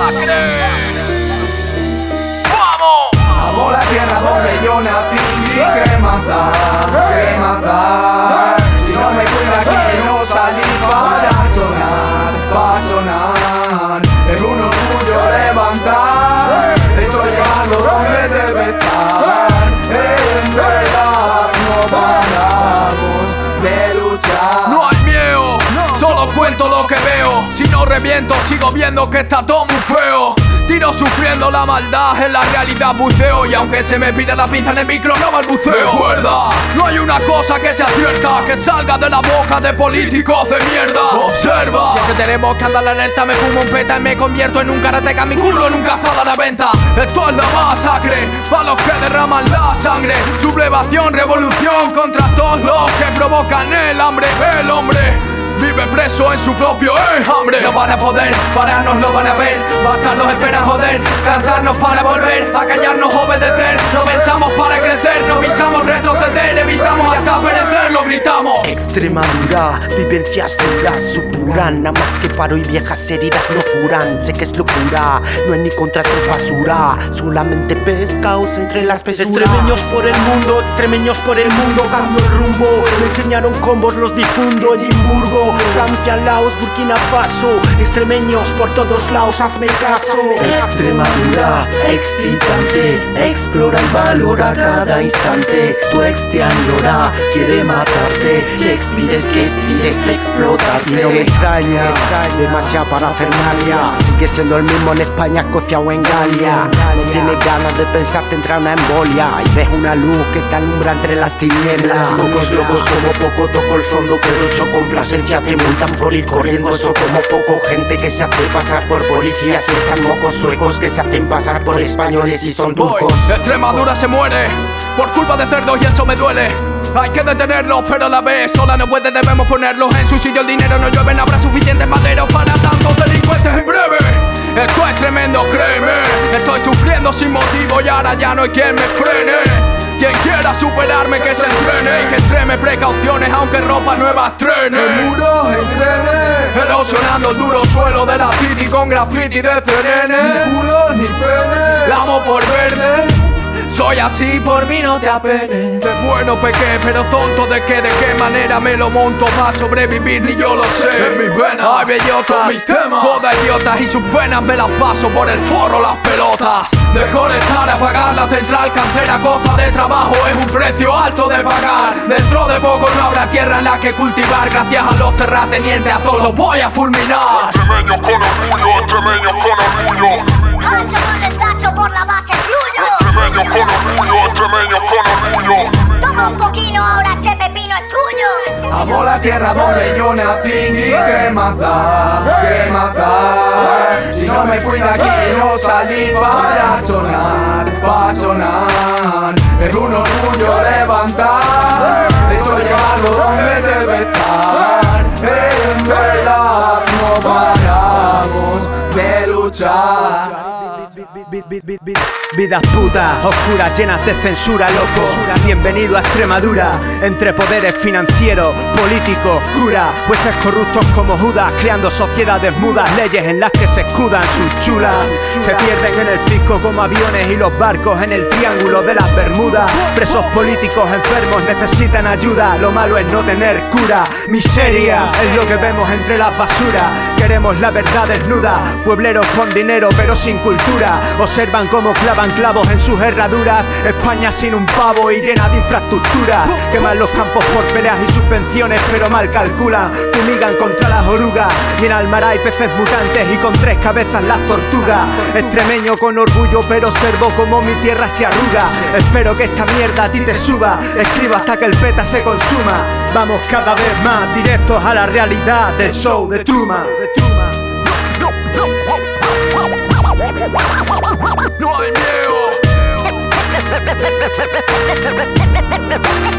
masacre. ¡Vamos! Amo la tierra donde yo nací y que matar. Si no me fui de aquí no salí para sonar. Es un orgullo levantar, estoy llegando donde debe estar. En verdad no paramos de luchar. No hay miedo, solo cuento lo que veo. Si no reviento sigo viendo que está todo muy feo. Tiro sufriendo la maldad, en la realidad buceo. Y aunque se me pide la pinza en el micro no balbuceo. Recuerda, no hay una cosa que sea cierta que salga de la boca de políticos de mierda. Observa, siempre tenemos que andar alerta. Me fumo un peta y me convierto en un karateca. Mi culo nunca está a la venta. Esto es la masacre, para los que derraman la sangre. Sublevación, revolución contra todos los que provocan el hambre. El hombre vive preso en su propio hambre. No van a poder pararnos, no van a ver. Bastardos esperan joder, cansarnos para volver a callarnos, obedecer. No pensamos para crecer, no pisamos retroceder. Evitamos hasta perecer, lo gritamos. Extremadura, vivencias duras supuran. Nada más que paro y viejas heridas no curan. Sé que es locura, no hay ni contratos basura. Solamente pescaos entre las pesuras. Extremeños por el mundo, cambio el rumbo. Me enseñaron combos, los difundo. Edimburgo, Francia, Laos, Burkina Faso. Extremeños por todos lados, hazme caso. Extremadura, excitante. Explora y valora cada instante. Tu ex te añora, quiere matarte. Que expires, que estires, explótate. Y no me extraña, demasiada parafernalia. Sigue siendo el mismo en España, Escocia o en Galia. No tienes ganas de pensar, te entra una embolia. Y ves una luz que te alumbra entre las tinieblas. Pocos locos como poco, toco el fondo, pero hecho complacencia. Te multan por ir corriendo, eso como poco. Gente que se hace pasar por policías y están mocos suecos que se hacen pasar por españoles y son turcos. Extremadura se muere por culpa de cerdos y eso me duele. Hay que detenerlos, pero a la vez sola no puede, debemos ponerlos en su sitio. El dinero no llueve, no habrá suficientes maderos para tantos delincuentes en breve. Esto es tremendo, créeme. Estoy sufriendo sin motivo y ahora ya no hay quien me frene. Quien quiera superarme que se entrene y que extreme precauciones aunque ropa nueva estrene. El muro entrene, erosionando el duro suelo de la city con graffiti de CNN. ni culo ni pene. La amo por verde. Soy así, por mí no te apenes. De bueno pequé, pero tonto de qué manera me lo monto para sobrevivir, ni yo lo sé. En mis venas hay bellotas, mis temas, joda idiotas y sus penas me las paso por el forro las pelotas. Desconectar, apagar la central cantera a costa de trabajo es un precio alto de pagar. Dentro de poco no habrá tierra en la que cultivar. Gracias a los terratenientes a todos los voy a fulminar. Extremeños con orgullo, extremeños con orgullo. Ancho con el tacho por la base fluyo. Extremeños con orgullo, extremeños con orgullo. Toma un poquito, ahora este pepino es tuyo. Amo la tierra donde yo nací y que matar. Si no me fui de aquí no salí para sonar. Es un orgullo levantar, estoy llegando donde debe estar. En verdad no paramos de luchar. Vidas putas, oscuras, llenas de censura, loco. Bienvenido a Extremadura. Entre poderes financieros, políticos, curas, jueces corruptos como Judas, creando sociedades mudas, leyes en las que se escudan sus chulas. Se pierden en el fisco como aviones y los barcos en el triángulo de las Bermudas. Presos políticos enfermos necesitan ayuda. Lo malo es no tener cura. Miseria es lo que vemos entre las basuras. Queremos la verdad desnuda. Puebleros con dinero pero sin cultura. Observan cómo clavan clavos en sus herraduras. España sin un pavo y llena de infraestructura. Queman los campos por peleas y subvenciones pero mal calculan. Fumigan contra las orugas. Y en Almará hay peces mutantes y con 3 cabezas las tortugas. Extremeño con orgullo pero observo como mi tierra se arruga. Espero que esta mierda a ti te suba. Escribo hasta que el peta se consuma. Vamos cada vez más directos a la realidad del show de Truman. No hay miedo.